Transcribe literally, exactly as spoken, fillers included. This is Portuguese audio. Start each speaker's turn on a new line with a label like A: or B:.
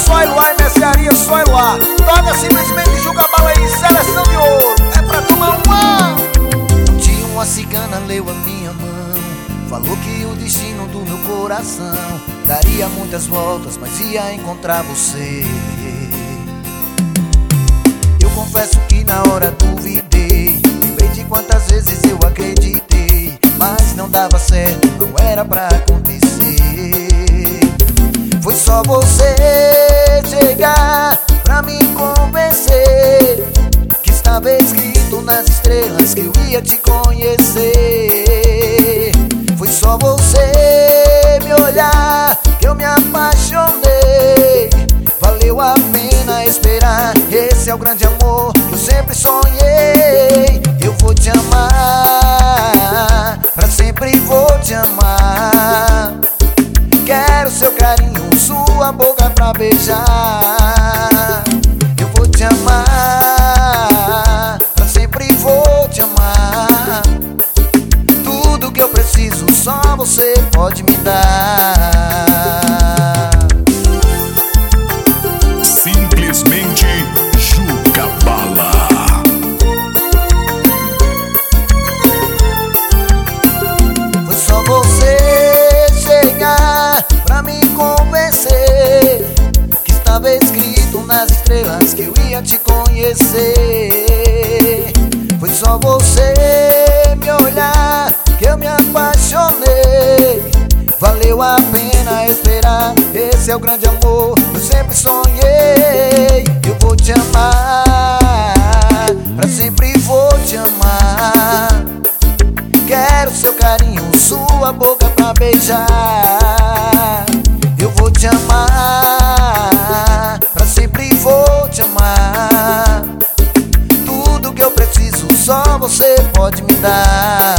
A: só Eloá e mercearia, só Eloá. Toca simplesmente Juca Bala em seleção de ouro. É pra tomar uma.
B: Um dia uma cigana leu a minha mão, falou que o destino do meu coração daria muitas voltas, mas ia encontrar você. Eu confesso que na hora duvidei, lembrei de quantas vezes eu acreditei, mas não dava certo, não era pra acontecer. Foi só você chegar pra me convencer que estava escrito nas estrelas que eu ia te conhecer. Foi só você me olhar que eu me apaixonei. Valeu a pena esperar, esse é o grande amor que eu sempre sonhei. Eu vou te amar, pra sempre vou te amar. Quero seu carinho, sua boca pra beijar. Eu vou te amar, pra sempre vou te amar. Tudo que eu preciso só você pode me dar.
C: Simplesmente Juca Bala.
B: Foi só você chegar pra me convencer que estava escrito nas estrelas que eu ia te conhecer. Foi só você me olhar que eu me apaixonei. Valeu a pena esperar, esse é o grande amor que eu sempre sonhei. Eu vou te amar, pra sempre vou te amar. Quero seu carinho, sua boca pra beijar. Eu vou te amar, pra sempre vou te amar. Tudo que eu preciso só você pode me dar.